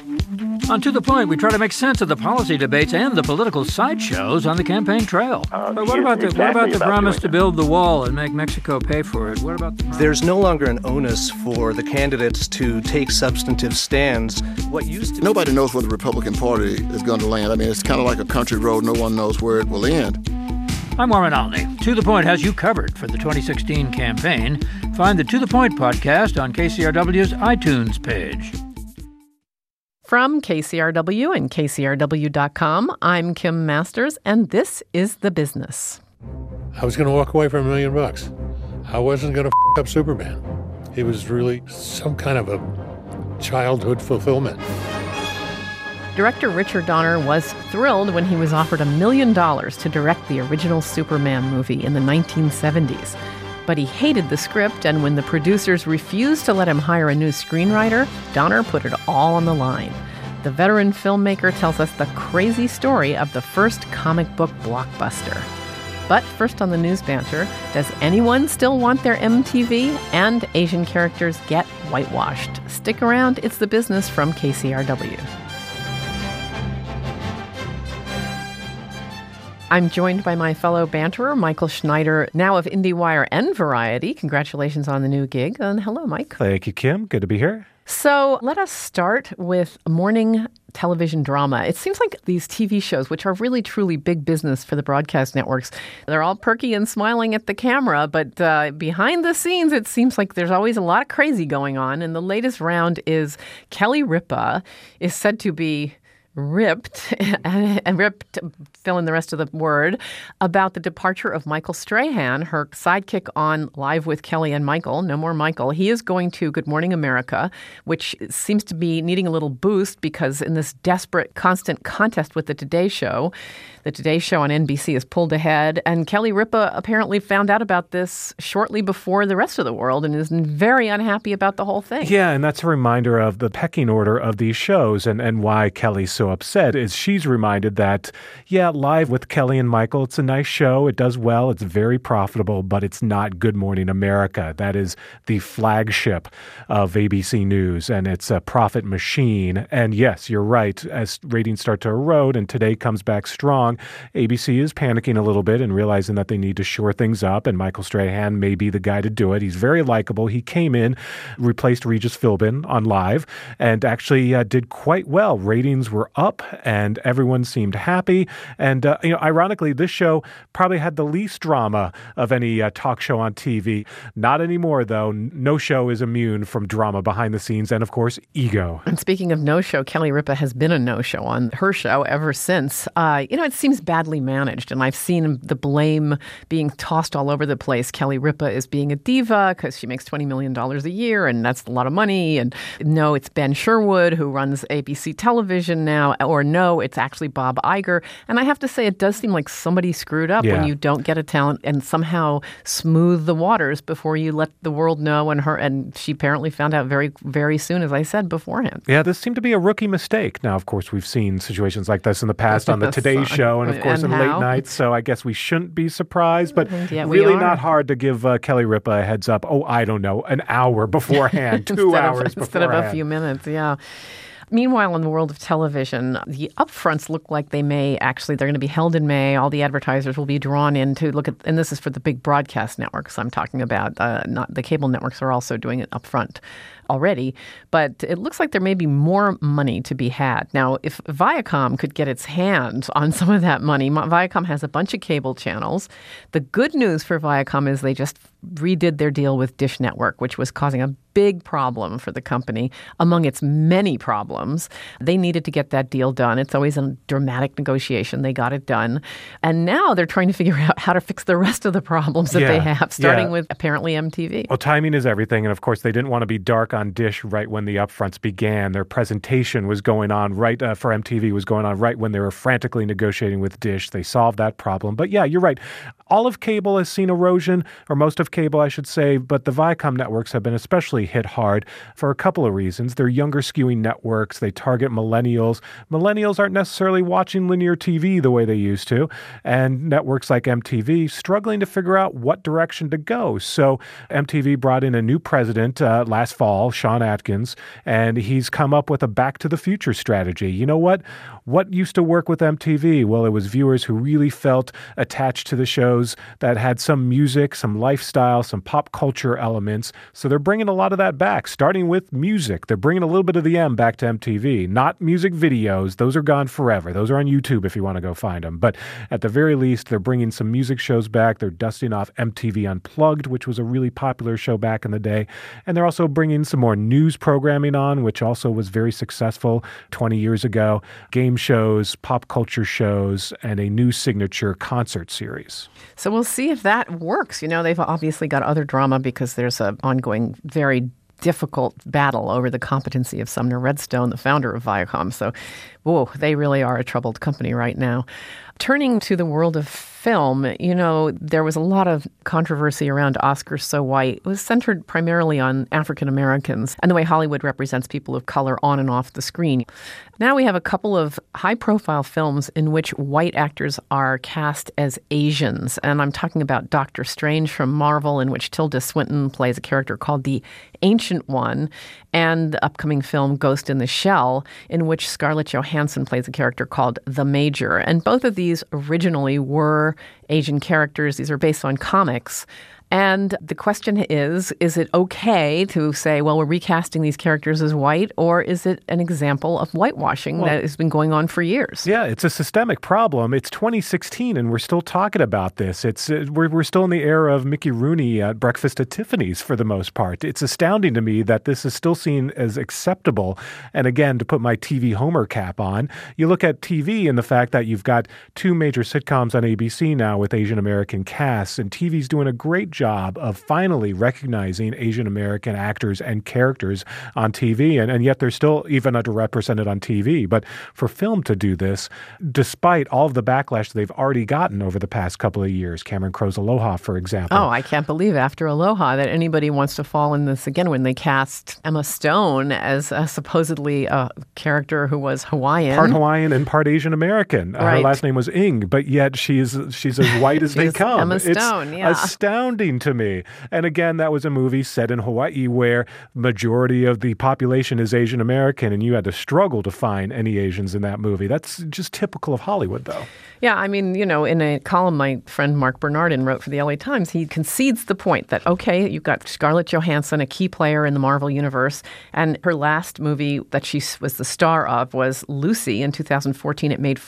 On To The Point, we try to make sense of the policy debates and the political sideshows on the campaign trail. But what about the promise to build the wall and make Mexico pay for it? What about There's no longer an onus for the candidates to take substantive stands. What used to Nobody knows where the Republican Party is going to land. I mean, it's kind of like a country road. No one knows where it will end. I'm Warren Olney. To The Point has you covered for the 2016 campaign. Find the To The Point podcast on KCRW's iTunes page. From KCRW and KCRW.com, I'm Kim Masters, and this is The Business. I was going to walk away for $1 million. I wasn't going to up Superman. It was really some kind of a childhood fulfillment. Director Richard Donner was thrilled when he was offered $1 million to direct the original Superman movie in the 1970s. But he hated the script, and when the producers refused to let him hire a new screenwriter, Donner put it all on the line. The veteran filmmaker tells us the crazy story of the first comic book blockbuster. But first on the news banter, does anyone still want their MTV? And Asian characters get whitewashed. Stick around, it's The Business from KCRW. I'm joined by my fellow banterer, Michael Schneider, now of IndieWire and Variety. Congratulations on the new gig. And hello, Mike. Thank you, Kim. Good to be here. So let us start with morning television drama. It seems like these TV shows, which are really, truly big business for the broadcast networks, they're all perky and smiling at the camera, but behind the scenes, it seems like there's always a lot of crazy going on. And the latest round is Kelly Ripa is said to be ripped, fill in the rest of the word, about the departure of Michael Strahan, her sidekick on Live with Kelly and Michael. No more Michael. He is going to Good Morning America, which seems to be needing a little boost because in this desperate, constant contest with the Today Show on NBC is pulled ahead. And Kelly Ripa apparently found out about this shortly before the rest of the world and is very unhappy about the whole thing. Yeah, and that's a reminder of the pecking order of these shows and why Kelly's so upset is she's reminded that, yeah, Live with Kelly and Michael, it's a nice show. It does well. It's very profitable, but it's not Good Morning America. That is the flagship of ABC News, and it's a profit machine. And yes, you're right. As ratings start to erode and Today comes back strong, ABC is panicking a little bit and realizing that they need to shore things up, and Michael Strahan may be the guy to do it. He's very likable. He came in, replaced Regis Philbin on Live, and actually did quite well. Ratings were up, and everyone seemed happy. And, ironically, this show probably had the least drama of any talk show on TV. Not anymore, though. No show is immune from drama behind the scenes and, of course, ego. And speaking of no-show, Kelly Ripa has been a no-show on her show ever since. It seems badly managed, and I've seen the blame being tossed all over the place. Kelly Ripa is being a diva because she makes $20 million a year, and that's a lot of money. And no, it's Ben Sherwood who runs ABC Television now, or no, it's actually Bob Iger. And I have to say, it does seem like somebody screwed up when you don't get a talent and somehow smooth the waters before you let the world know. And she apparently found out very, very soon, as I said beforehand. Yeah, this seemed to be a rookie mistake. Now, of course, we've seen situations like this in the past on the Today Show and, of course, in late nights. So I guess we shouldn't be surprised. But really not hard to give Kelly Ripa a heads up. Oh, I don't know, an hour beforehand, 2 hours beforehand. Instead of a few minutes, yeah. Meanwhile, in the world of television, the upfronts look like they're going to be held in May. All the advertisers will be drawn in to look at, and this is for the big broadcast networks I'm talking about. Not the cable networks are also doing it upfront already, but it looks like there may be more money to be had. Now, if Viacom could get its hands on some of that money, Viacom has a bunch of cable channels. The good news for Viacom is they just redid their deal with Dish Network, which was causing a big problem for the company among its many problems. They needed to get that deal done. It's always a dramatic negotiation. They got it done. And now they're trying to figure out how to fix the rest of the problems that they have, starting with apparently MTV. Well, timing is everything. And of course, they didn't want to be dark on Dish right when the upfronts began. Their presentation was going on for MTV was going on right when they were frantically negotiating with Dish. They solved that problem. But yeah, you're right. All of cable has seen erosion, or most of cable, I should say, but the Viacom networks have been especially hit hard for a couple of reasons. They're younger skewing networks. They target millennials. Millennials aren't necessarily watching linear TV the way they used to, and networks like MTV struggling to figure out what direction to go. So MTV brought in a new president last fall, all Sean Atkins, and he's come up with a Back to the Future strategy. You know what? What used to work with MTV? Well, it was viewers who really felt attached to the shows that had some music, some lifestyle, some pop culture elements. So they're bringing a lot of that back, starting with music. They're bringing a little bit of the M back to MTV. Not music videos. Those are gone forever. Those are on YouTube if you want to go find them. But at the very least, they're bringing some music shows back. They're dusting off MTV Unplugged, which was a really popular show back in the day. And they're also bringing some more news programming on, which also was very successful 20 years ago. Game shows, pop culture shows, and a new signature concert series. So we'll see if that works. You know, they've obviously got other drama because there's an ongoing, very difficult battle over the competency of Sumner Redstone, the founder of Viacom. So, whoa, they really are a troubled company right now. Turning to the world of film, you know, there was a lot of controversy around Oscars So White. It was centered primarily on African Americans and the way Hollywood represents people of color on and off the screen. Now we have a couple of high-profile films in which white actors are cast as Asians. And I'm talking about Doctor Strange from Marvel, in which Tilda Swinton plays a character called the Ancient One, and the upcoming film Ghost in the Shell, in which Scarlett Johansson plays a character called the Major. And both of these originally were Asian characters. These are based on comics. And the question is it okay to say, well, we're recasting these characters as white, or is it an example of whitewashing that has been going on for years? Yeah, it's a systemic problem. It's 2016, and we're still talking about this. We're still in the era of Mickey Rooney at Breakfast at Tiffany's for the most part. It's astounding to me that this is still seen as acceptable. And again, to put my TV Homer cap on, you look at TV and the fact that you've got two major sitcoms on ABC now with Asian American casts, and TV's doing a great job of finally recognizing Asian American actors and characters on TV, and yet they're still even underrepresented on TV. But for film to do this, despite all of the backlash they've already gotten over the past couple of years, Cameron Crowe's Aloha, for example. Oh, I can't believe after Aloha that anybody wants to fall in this again when they cast Emma Stone as supposedly a character who was Hawaiian. Part Hawaiian and part Asian American. Right. Her last name was Ng, but yet she's as white as they come. Emma Stone, it's astounding to me. And again, that was a movie set in Hawaii where majority of the population is Asian American, and you had to struggle to find any Asians in that movie. That's just typical of Hollywood, though. Yeah, I mean, you know, in a column my friend Mark Bernardin wrote for the LA Times, he concedes the point that, okay, you've got Scarlett Johansson, a key player in the Marvel universe, and her last movie that she was the star of was Lucy in 2014. It made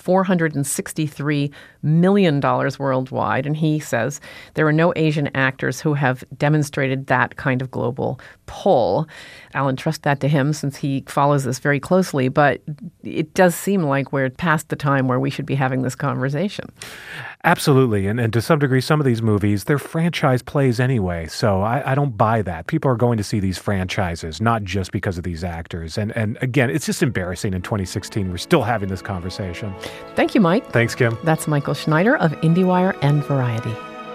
$463 million worldwide, and he says there are no Asian actors who have demonstrated that kind of global pull. I'll entrust that to him since he follows this very closely, but it does seem like we're past the time where we should be having this conversation. Absolutely. And to some degree, some of these movies, they're franchise plays anyway. So I don't buy that. People are going to see these franchises, not just because of these actors. And again, it's just embarrassing in 2016. We're still having this conversation. Thank you, Mike. Thanks, Kim. That's Michael Schneider of IndieWire and Variety.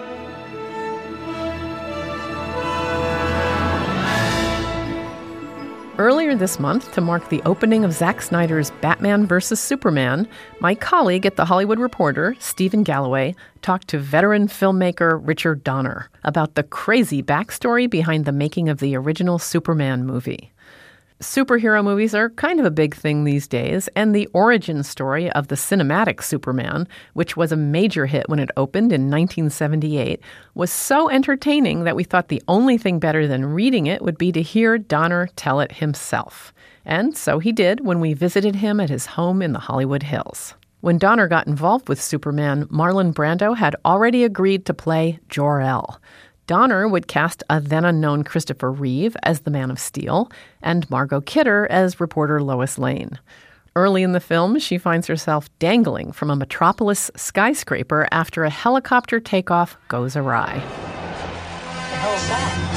Earlier this month, to mark the opening of Zack Snyder's Batman vs. Superman, my colleague at The Hollywood Reporter, Stephen Galloway, talked to veteran filmmaker Richard Donner about the crazy backstory behind the making of the original Superman movie. Superhero movies are kind of a big thing these days, and the origin story of the cinematic Superman, which was a major hit when it opened in 1978, was so entertaining that we thought the only thing better than reading it would be to hear Donner tell it himself. And so he did when we visited him at his home in the Hollywood Hills. When Donner got involved with Superman, Marlon Brando had already agreed to play Jor-El. Donner would cast a then-unknown Christopher Reeve as the Man of Steel and Margot Kidder as reporter Lois Lane. Early in the film, she finds herself dangling from a metropolis skyscraper after a helicopter takeoff goes awry. What the hell is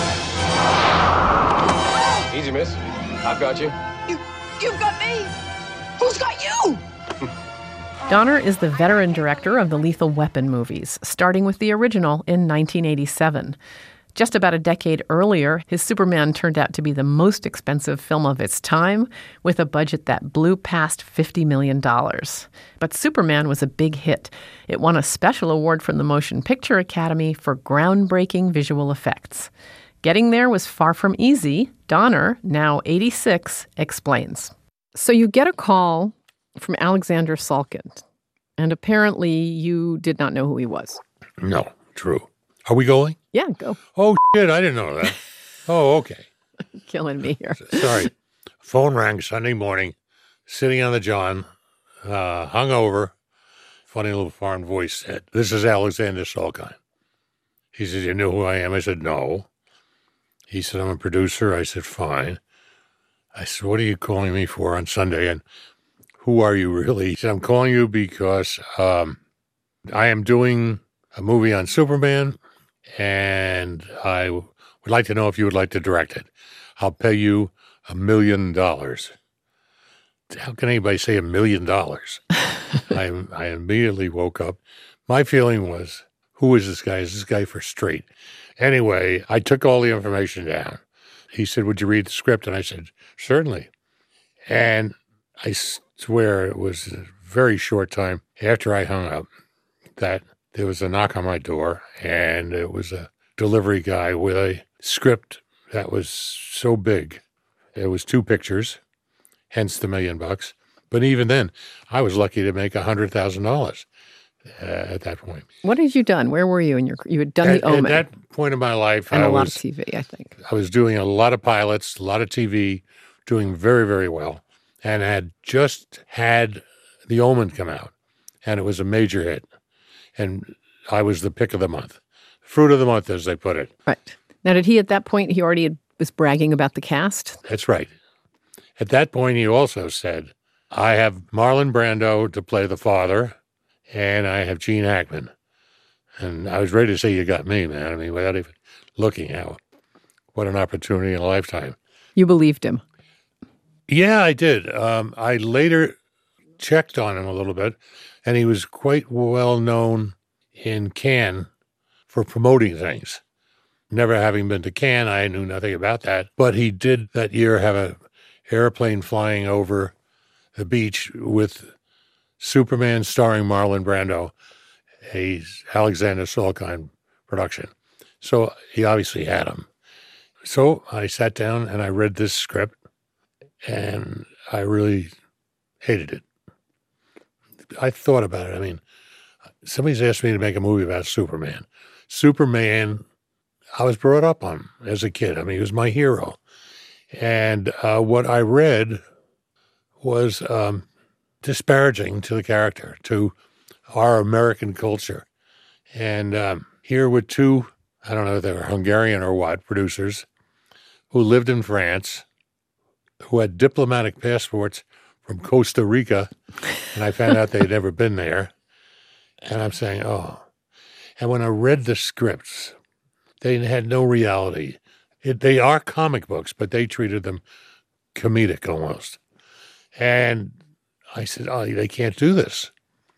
that? Easy, miss. I've got you. You've got me! Who's got you? Donner is the veteran director of the Lethal Weapon movies, starting with the original in 1987. Just about a decade earlier, his Superman turned out to be the most expensive film of its time, with a budget that blew past $50 million. But Superman was a big hit. It won a special award from the Motion Picture Academy for groundbreaking visual effects. Getting there was far from easy. Donner, now 86, explains. So you get a call from Alexander Salkind, and apparently you did not know who he was. No, true. Are we going? Yeah, go. Oh, shit, I didn't know that. Oh, okay. Killing me here. Sorry. Phone rang Sunday morning, sitting on the John, hungover. Funny little foreign voice said, "This is Alexander Salkind." He said, "You know who I am?" I said, "No." He said, "I'm a producer." I said, "Fine." I said, "What are you calling me for on Sunday? And who are you really?" He said, "I'm calling you because I am doing a movie on Superman, and I would like to know if you would like to direct it. I'll pay you $1 million. How can anybody say $1 million? I immediately woke up. My feeling was, who is this guy? Is this guy for straight? Anyway, I took all the information down. He said, "Would you read the script?" And I said, "Certainly." And I swear it was a very short time after I hung up that there was a knock on my door, and it was a delivery guy with a script that was so big. It was 2 pictures, hence the $1 million. But even then, I was lucky to make $100,000 at that point. What had you done? Where were you? You had done The Omen. At that point in my life, and a lot of TV, I think. I was doing a lot of pilots, a lot of TV, doing very, very well, and had just had The Omen come out, and it was a major hit. And I was the pick of the month. Fruit of the month, as they put it. Right. Now, did he at that point, he already was bragging about the cast? That's right. At that point, he also said, "I have Marlon Brando to play the father, and I have Gene Hackman." And I was ready to say, "You got me, man." I mean, without even looking out. What an opportunity in a lifetime. You believed him? Yeah, I did. I later checked on him a little bit, and he was quite well known in Cannes for promoting things. Never having been to Cannes, I knew nothing about that. But he did that year have an airplane flying over the beach with Superman starring Marlon Brando, a Alexander Salkind production. So he obviously had him. So I sat down and I read this script, and I really hated it. I thought about it. I mean, somebody's asked me to make a movie about Superman. Superman, I was brought up on as a kid. I mean, he was my hero. And what I read was disparaging to the character, to our American culture. And here were 2, I don't know if they were Hungarian or what, producers, who lived in France, who had diplomatic passports from Costa Rica, and I found out they'd never been there. And I'm saying, oh. And when I read the scripts, they had no reality. They are comic books, but they treated them comedic almost. And I said, oh, they can't do this.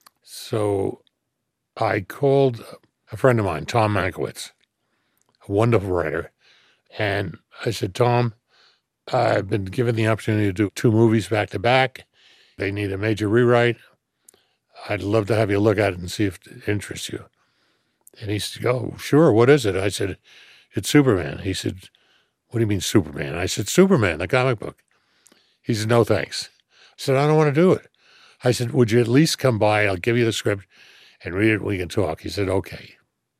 So I called a friend of mine, Tom Mankiewicz, a wonderful writer, and I said, "Tom, I've been given the opportunity to do 2 movies back to back. They need a major rewrite. I'd love to have you look at it and see if it interests you." And he said, "Oh, sure. What is it?" I said, "It's Superman." He said, "What do you mean Superman?" I said, "Superman, the comic book." He said, "No, thanks." I said, "I don't want to do it." I said, "Would you at least come by? I'll give you the script and read it. We can talk." He said, "Okay."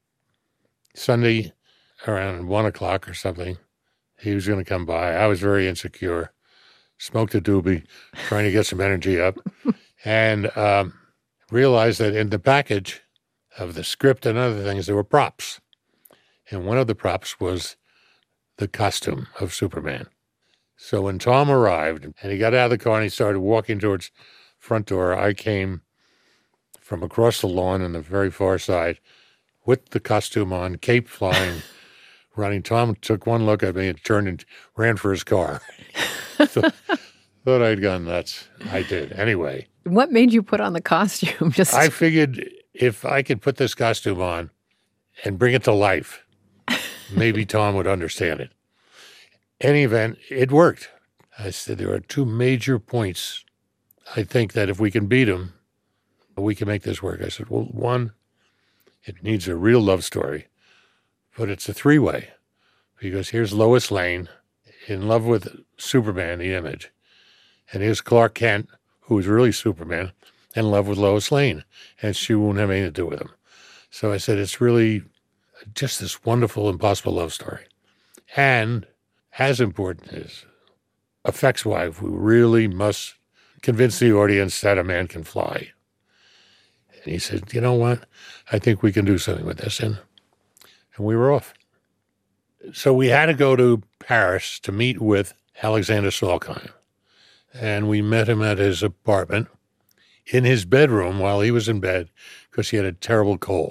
Sunday around 1 o'clock or something, he was going to come by. I was very insecure, smoked a doobie, trying to get some energy up, and realized that in the package of the script and other things, there were props. And one of the props was the costume of Superman. So when Tom arrived and he got out of the car and he started walking towards the front door, I came from across the lawn on the very far side with the costume on, cape flying, running. Tom took one look at me and turned and ran for his car. Thought I'd gone nuts. I did. Anyway. What made you put on the costume? I figured if I could put this costume on and bring it to life, maybe Tom would understand it. Any event, it worked. I said, there are 2 major points. I think that if we can beat them, we can make this work. I said, well, one, it needs a real love story, but it's a 3-way Because here's Lois Lane in love with Superman, the Image. And here's Clark Kent, who was really Superman, in love with Lois Lane. And she won't have anything to do with him. So I said, it's really just this wonderful, impossible love story. And as important is effects-wise, we really must convince the audience that a man can fly. And he said, you know what? I think we can do something with this. And we were off. So we had to go to Paris to meet with Alexander Salkind. And we met him at his apartment in his bedroom while he was in bed because he had a terrible cold.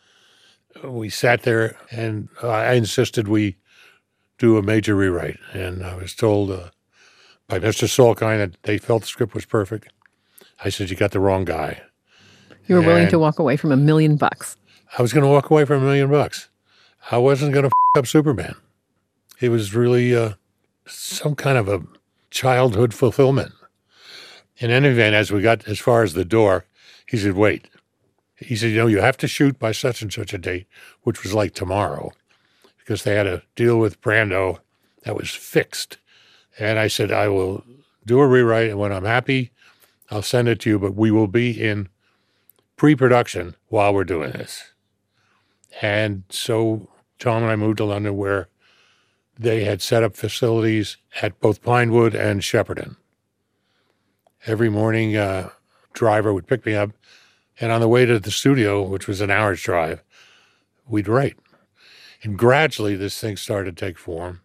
We sat there, and I insisted we do a major rewrite. And I was told by Mr. Salkind that they felt the script was perfect. I said, you got the wrong guy. You were willing to walk away from $1 million. I was going to walk away from $1 million. I wasn't going to up Superman. It was really some kind of a childhood fulfillment. In any event, as we got as far as the door, he said, wait. He said, you have to shoot by such and such a date, which was like tomorrow, because they had a deal with Brando that was fixed. And I said, I will do a rewrite, and when I'm happy, I'll send it to you, but we will be in pre-production while we're doing this. And so Tom and I moved to London, where they had set up facilities at both Pinewood and Shepperton. Every morning, a driver would pick me up, and on the way to the studio, which was an hour's drive, we'd write. And gradually, this thing started to take form.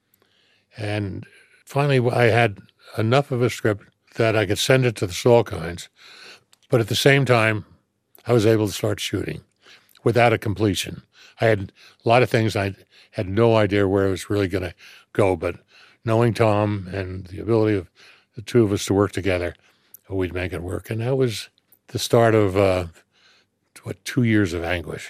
And finally, I had enough of a script that I could send it to the Salkinds, but at the same time, I was able to start shooting without a completion. I had a lot of things I had no idea where it was really going to go, but knowing Tom and the ability of the two of us to work together, we'd make it work. And that was the start of, 2 years of anguish.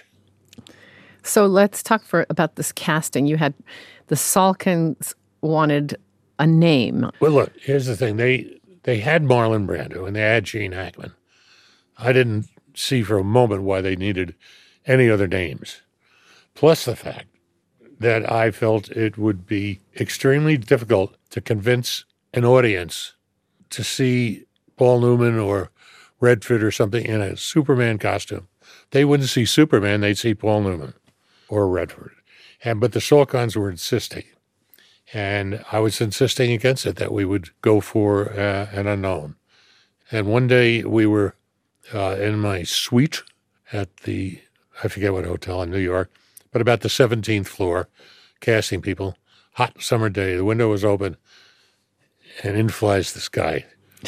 So let's talk about this casting. You had the Salkinds wanted a name. Well, look, here's the thing. They had Marlon Brando and they had Gene Hackman. I didn't see for a moment why they needed any other names. Plus the fact that I felt it would be extremely difficult to convince an audience to see Paul Newman or Redford or something in a Superman costume. They wouldn't see Superman, they'd see Paul Newman or Redford. But the Salkinds were insisting. And I was insisting against it, that we would go for an unknown. And one day we were in my suite at I forget what hotel in New York, but about the 17th floor, casting people. Hot summer day, the window was open, and in flies this guy.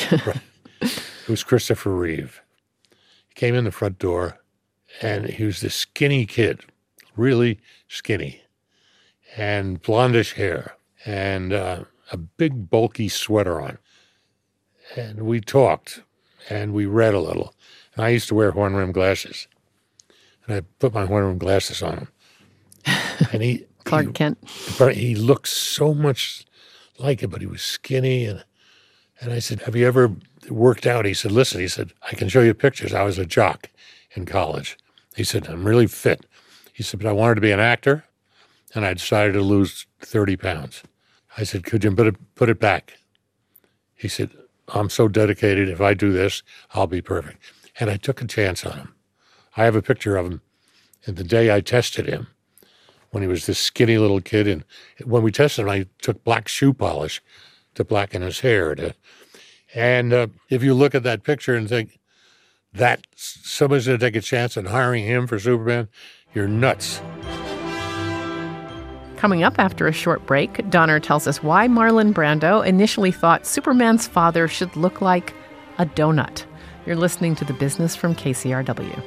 It was Christopher Reeve. He came in the front door, and he was this skinny kid, really skinny, and blondish hair, and a big bulky sweater on. And we talked, and we read a little. And I used to wear horn-rimmed glasses. And I put my horn-rimmed glasses on him. And Clark Kent. But he looked so much like it, but he was skinny. And I said, have you ever worked out? He said, listen, he said, I can show you pictures. I was a jock in college. He said, I'm really fit. He said, but I wanted to be an actor, and I decided to lose 30 pounds. I said, could you put it back? He said, I'm so dedicated. If I do this, I'll be perfect. And I took a chance on him. I have a picture of him. And the day I tested him, when he was this skinny little kid, and when we tested him, I took black shoe polish to blacken his hair. And if you look at that picture and think that somebody's going to take a chance on hiring him for Superman, you're nuts. Coming up after a short break, Donner tells us why Marlon Brando initially thought Superman's father should look like a donut. You're listening to The Business from KCRW.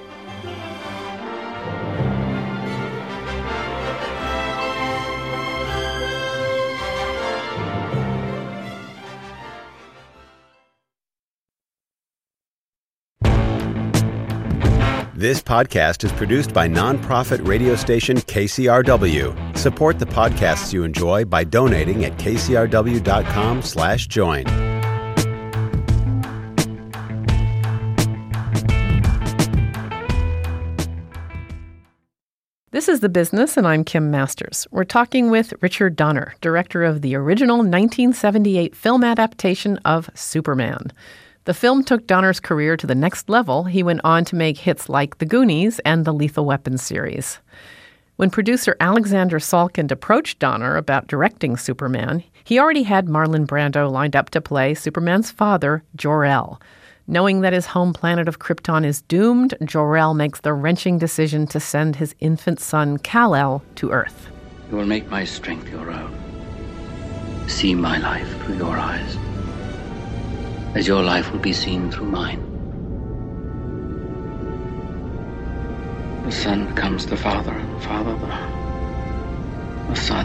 This podcast is produced by nonprofit radio station KCRW. Support the podcasts you enjoy by donating at kcrw.com/join. This is The Business, and I'm Kim Masters. We're talking with Richard Donner, director of the original 1978 film adaptation of Superman. The film took Donner's career to the next level. He went on to make hits like The Goonies and the Lethal Weapon series. When producer Alexander Salkind approached Donner about directing Superman, he already had Marlon Brando lined up to play Superman's father, Jor-El. Knowing that his home planet of Krypton is doomed, Jor-El makes the wrenching decision to send his infant son, Kal-El, to Earth. You will make my strength your own. See my life through your eyes, as your life will be seen through mine. The son becomes the father, and the father the son.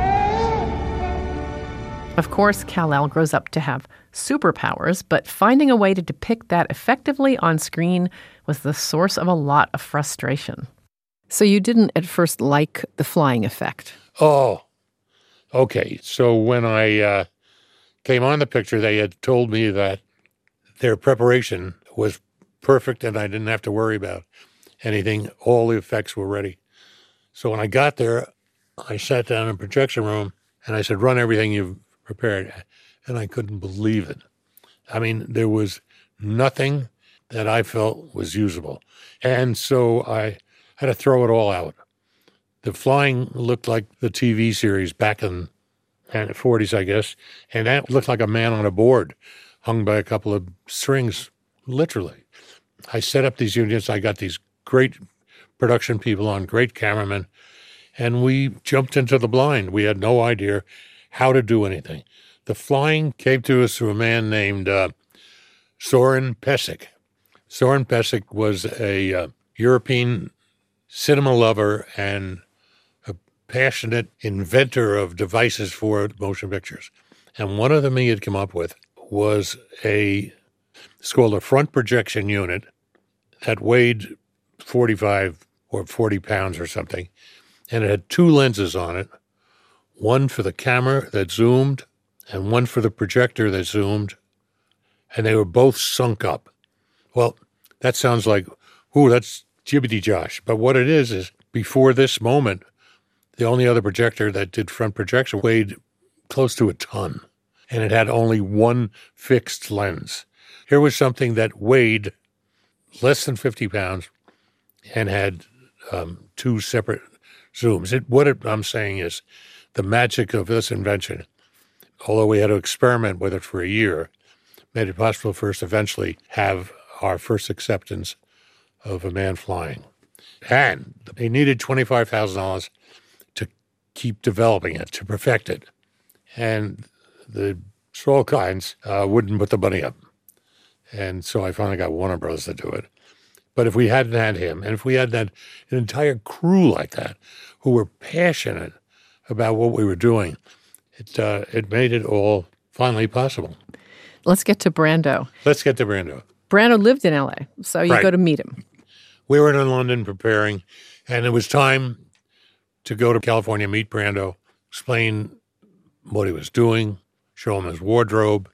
Of course, Kal-El grows up to have superpowers, but finding a way to depict that effectively on screen was the source of a lot of frustration. So you didn't at first like the flying effect? Oh, okay. So when I came on the picture, they had told me that their preparation was perfect and I didn't have to worry about anything. All the effects were ready. So when I got there, I sat down in the projection room and I said, run everything you've prepared. And I couldn't believe it. I mean, there was nothing that I felt was usable. And so I had to throw it all out. The flying looked like the TV series back in the 40s, I guess. And that looked like a man on a board hung by a couple of strings, literally. I set up these units. I got these great production people on, great cameramen. And we jumped into the blind. We had no idea how to do anything. The flying came to us through a man named Soren Pesek. Soren Pesek was a European cinema lover and a passionate inventor of devices for motion pictures. And one of them he had come up with was it's called a front projection unit that weighed 45 or 40 pounds or something. And it had two lenses on it, one for the camera that zoomed and one for the projector that zoomed, and they were both sunk up. Well, that sounds like, that's jibbity josh. But what it is before this moment, the only other projector that did front projection weighed close to a ton, and it had only one fixed lens. Here was something that weighed less than 50 pounds and had two separate zooms. I'm saying is the magic of this invention, although we had to experiment with it for a year, made it possible for us to eventually have our first acceptance of a man flying. And they needed $25,000 to keep developing it, to perfect it. And the Salkinds wouldn't put the money up. And so I finally got Warner Brothers to do it. But if we hadn't had him, and if we hadn't had an entire crew like that who were passionate about what we were doing, it made it all finally possible. Let's get to Brando. Brando lived in L.A., so you go to meet him. We were in London preparing, and it was time to go to California, meet Brando, explain what he was doing, show him his wardrobe.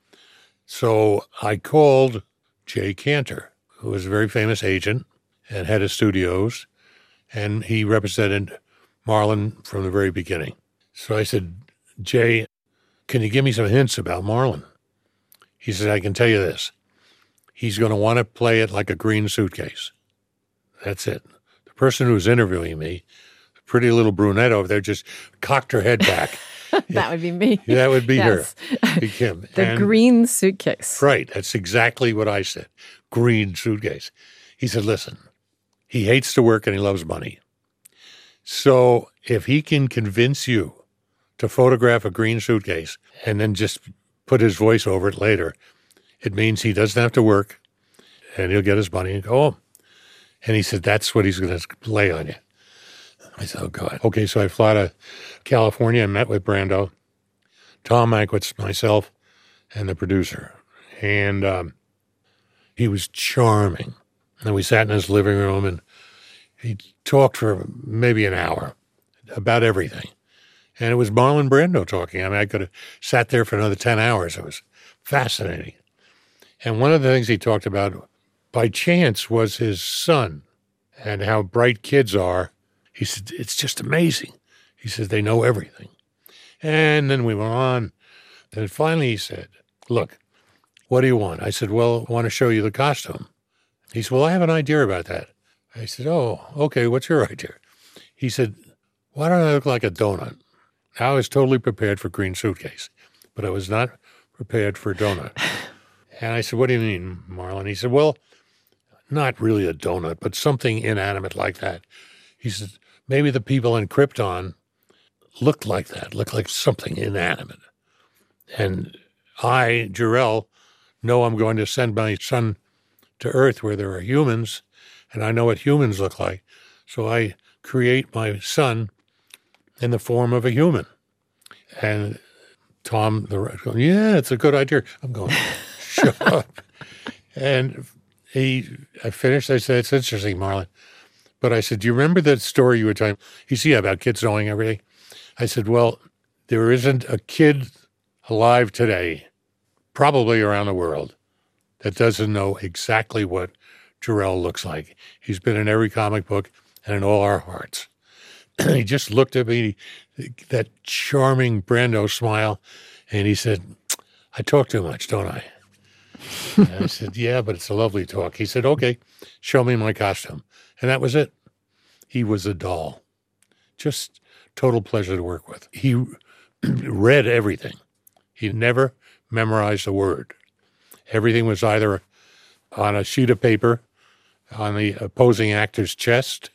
So I called Jay Cantor, who was a very famous agent and head of studios, and he represented Marlon from the very beginning. So I said, Jay, can you give me some hints about Marlon? He said, I can tell you this. He's going to want to play it like a green suitcase. That's it. The person who was interviewing me, the pretty little brunette over there, just cocked her head back. That would be me. That would be yes. her. Be Kim. The green suitcase. Right. That's exactly what I said. Green suitcase. He said, listen, he hates to work and he loves money. So if he can convince you to photograph a green suitcase and then just put his voice over it later, it means he doesn't have to work and he'll get his money and go home. And he said, that's what he's going to lay on you. I said, oh, God. Okay, so I flew to California and met with Brando, Tom Mankiewicz, myself, and the producer. And he was charming. And we sat in his living room and he talked for maybe an hour about everything. And it was Marlon Brando talking. I mean, I could have sat there for another 10 hours. It was fascinating. And one of the things he talked about by chance was his son and how bright kids are He said, it's just amazing. He said, they know everything. And then we went on. And finally he said, look, what do you want? I said, well, I want to show you the costume. He said, well, I have an idea about that. I said, oh, okay, what's your idea? He said, why don't I look like a donut? I was totally prepared for green suitcase, but I was not prepared for a donut. And I said, what do you mean, Marlon? He said, well, not really a donut, but something inanimate like that. He said, maybe the people in Krypton looked like that, looked like something inanimate. And I, Jor-El, know I'm going to send my son to Earth where there are humans, and I know what humans look like. So I create my son in the form of a human. And Tom, going, yeah, it's a good idea. I'm going, shut up. And I finished. I said, it's interesting, Marlon. But I said, do you remember that story you were telling? He said, yeah, about kids knowing everything. I said, well, there isn't a kid alive today, probably around the world, that doesn't know exactly what Jor-El looks like. He's been in every comic book and in all our hearts. He just looked at me, that charming Brando smile, and he said, I talk too much, don't I? And I said, yeah, but it's a lovely talk. He said, okay, show me my costume. And that was it. He was a doll. Just total pleasure to work with. He read everything. He never memorized a word. Everything was either on a sheet of paper, on the opposing actor's chest,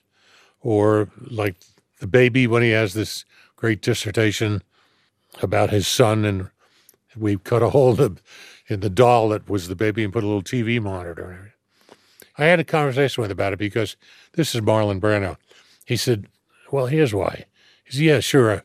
or like the baby when he has this great dissertation about his son, and we cut a hole in the doll that was the baby and put a little TV monitor in it. I had a conversation with him about it because this is Marlon Brando. He said, well, here's why. He said, yeah, sure,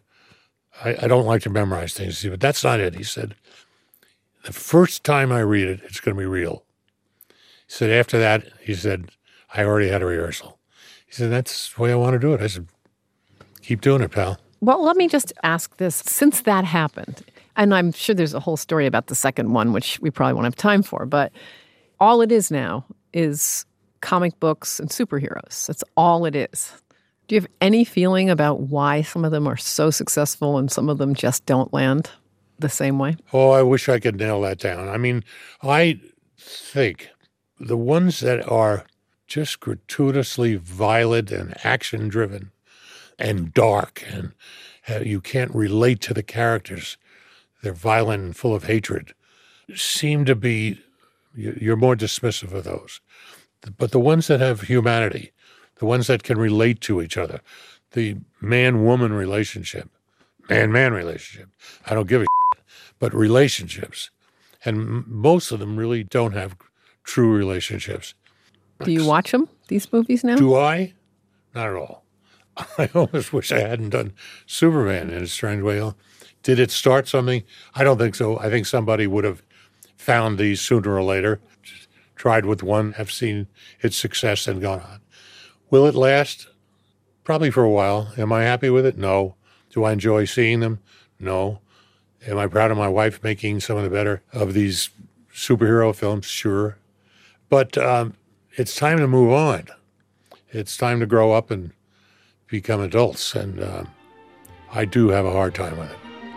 I don't like to memorize things. He said, but that's not it. He said, the first time I read it, it's going to be real. He said, after that, he said, I already had a rehearsal. He said, that's the way I want to do it. I said, keep doing it, pal. Well, let me just ask this. Since that happened, and I'm sure there's a whole story about the second one, which we probably won't have time for, but all it is now is comic books and superheroes. That's all it is. Do you have any feeling about why some of them are so successful and some of them just don't land the same way? Oh, I wish I could nail that down. I mean, I think the ones that are just gratuitously violent and action-driven and dark, and you can't relate to the characters, they're violent and full of hatred, seem to be, you're more dismissive of those. But the ones that have humanity, the ones that can relate to each other, the man-woman relationship, man-man relationship, I don't give a shit, but relationships. And most of them really don't have true relationships. Do you watch them, these movies now? Do I? Not at all. I almost wish I hadn't done Superman in a strange way. Did it start something? I don't think so. I think somebody would have found these sooner or later, tried with one, have seen its success and gone on. Will it last? Probably for a while. Am I happy with it? No. Do I enjoy seeing them? No. Am I proud of my wife making some of the better of these superhero films? Sure. But it's time to move on. It's time to grow up and become adults, and I do have a hard time with it.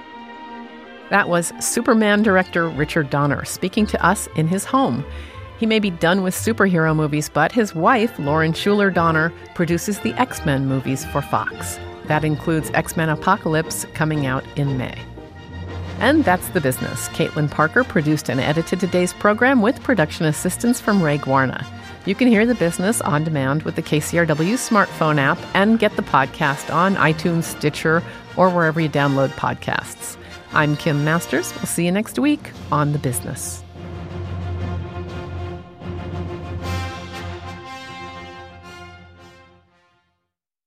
That was Superman director Richard Donner speaking to us in his home. He may be done with superhero movies, but his wife, Lauren Shuler Donner, produces the X-Men movies for Fox. That includes X-Men Apocalypse coming out in May. And that's The Business. Caitlin Parker produced and edited today's program with production assistance from Ray Guarna. You can hear The Business on demand with the KCRW smartphone app and get the podcast on iTunes, Stitcher, or wherever you download podcasts. I'm Kim Masters. We'll see you next week on The Business.